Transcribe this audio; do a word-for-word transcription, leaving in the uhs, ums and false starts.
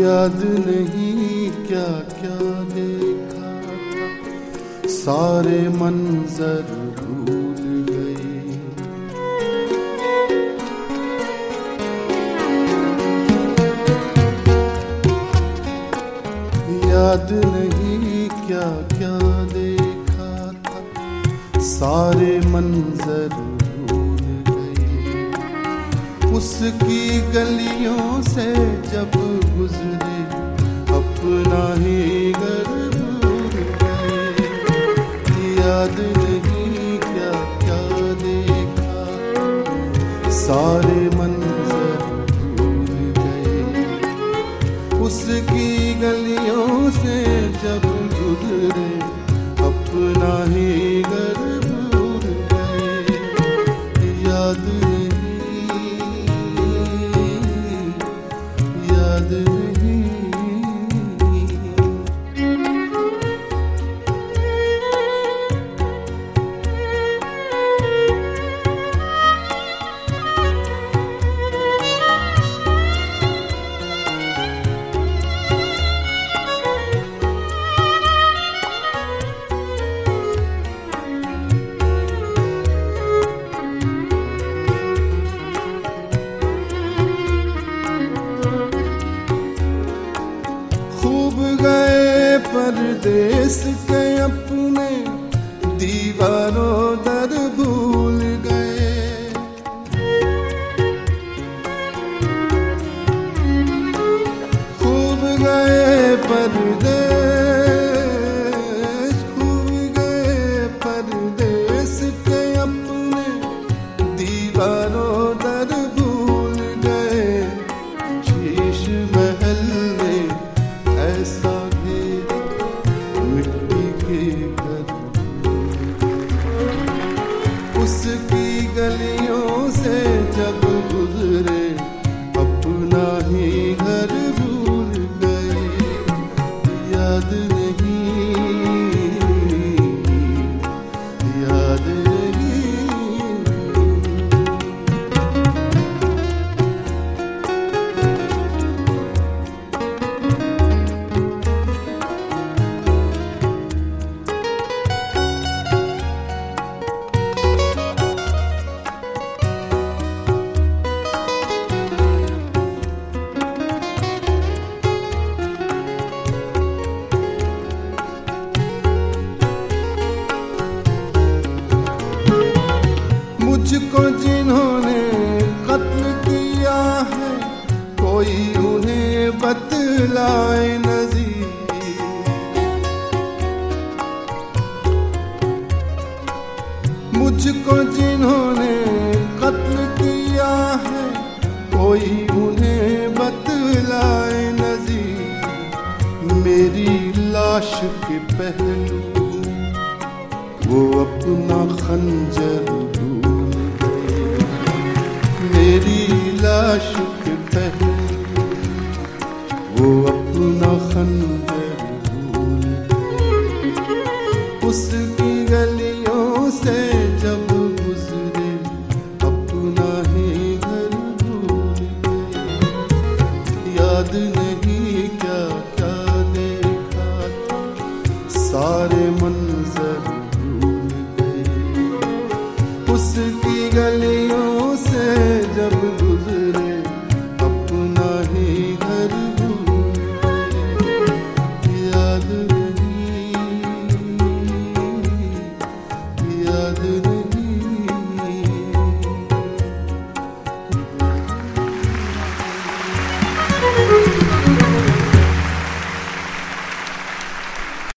याद नहीं क्या क्या देखा था, सारे मंजर भूल गए। याद नहीं क्या क्या देखा था, सारे मंजर भूल गए। उसकी गलियों से जब गुजरे अपना ही घर भूल गए। याद नहीं क्या क्या देखा, सारे मंजर भूल गए। उसकी गलियों से जब गुजरे अपना ही घर भूल गए। याद नहीं, याद नहीं। परदेस के अपने दीवारों दर भूल गए। खूब गए परदेस, खूब गए परदेस के अपने दीवारों दर भूल गए। शीश महल में ऐसा उसकी गलियों से जब गुजरे अपना ही घर भूल गए। याद नहीं, याद नहीं। मुझको जिन्होंने कत्ल किया है, कोई उन्हें बतलाए नज़ीर। मुझको जिन्होंने कत्ल किया है, कोई उन्हें बतलाए नज़ीर। मेरी लाश के पहलू वो अपना खंजर भूल गए। मेरी लाश के पहलू वो अपना खंजर भूल गए। उसकी गलियों से जब गुजरे अपना ही घर भूल गए। याद नहीं क्या क्या देखा था, सारे मंजर उसकी गलियों से जब